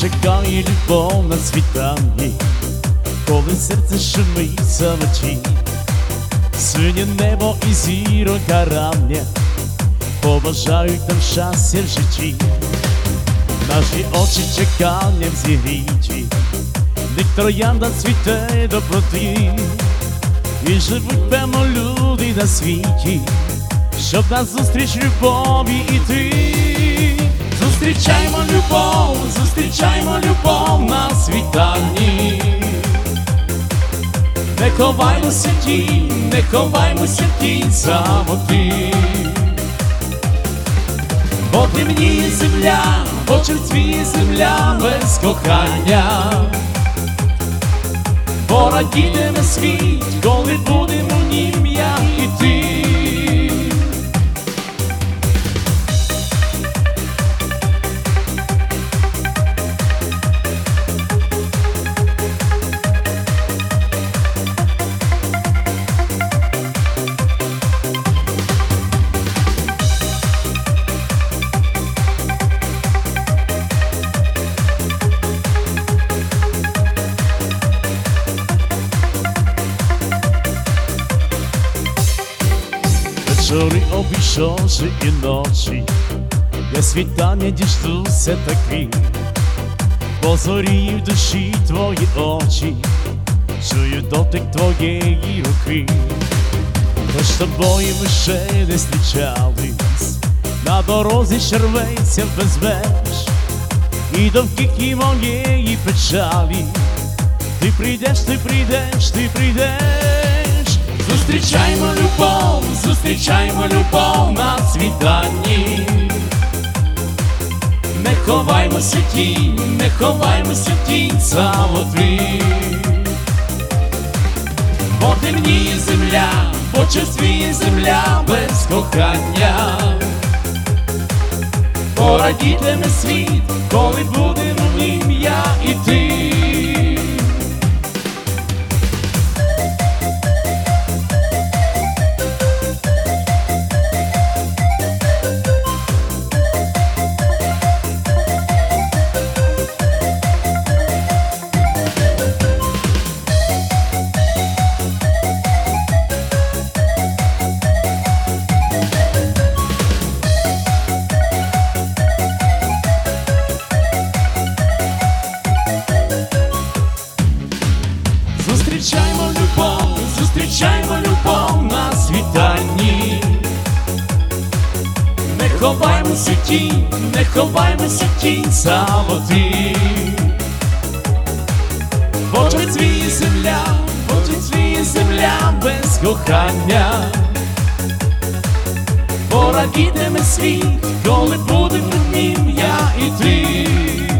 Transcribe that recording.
чекає любов на світанні, коли серце шумить самоті, синє небо і зіронька рання побажають нам щастя в житті. Наші очі чеканням зігріті, ник троянда цвіте доброти, і живуть певно люди на світі, щоб назустріч любові іти. Зустрічаймо любов на світанні. Не ховаймося в тінь самоти, бо темніє земля, бо черствіє земля без кохання, бо радітиме світ, коли будемо в нім я і ти. Вечори обійшовши і ночі, я світання діждуся таки, позоріють в душі твої очі, чую дотик твоєї руки. Хоч тобою ми ще не зустрічались, на дорозі черветься без меж, і довкілля моєї печалі ти прийдеш, ти прийдеш, ти прийдеш. Зустрічаймо любов на світанні. Не ховаймося в тінь самоти, бо темніє земля, бо черствіє земля без кохання, порадітиме світ, коли будемо в нім я і ти. Зустрічаймо любов на світанні. Не ховаймося в тінь самоти, бо черствіє земля без кохання, порадітиме світ, коли будемо в нім я і ти.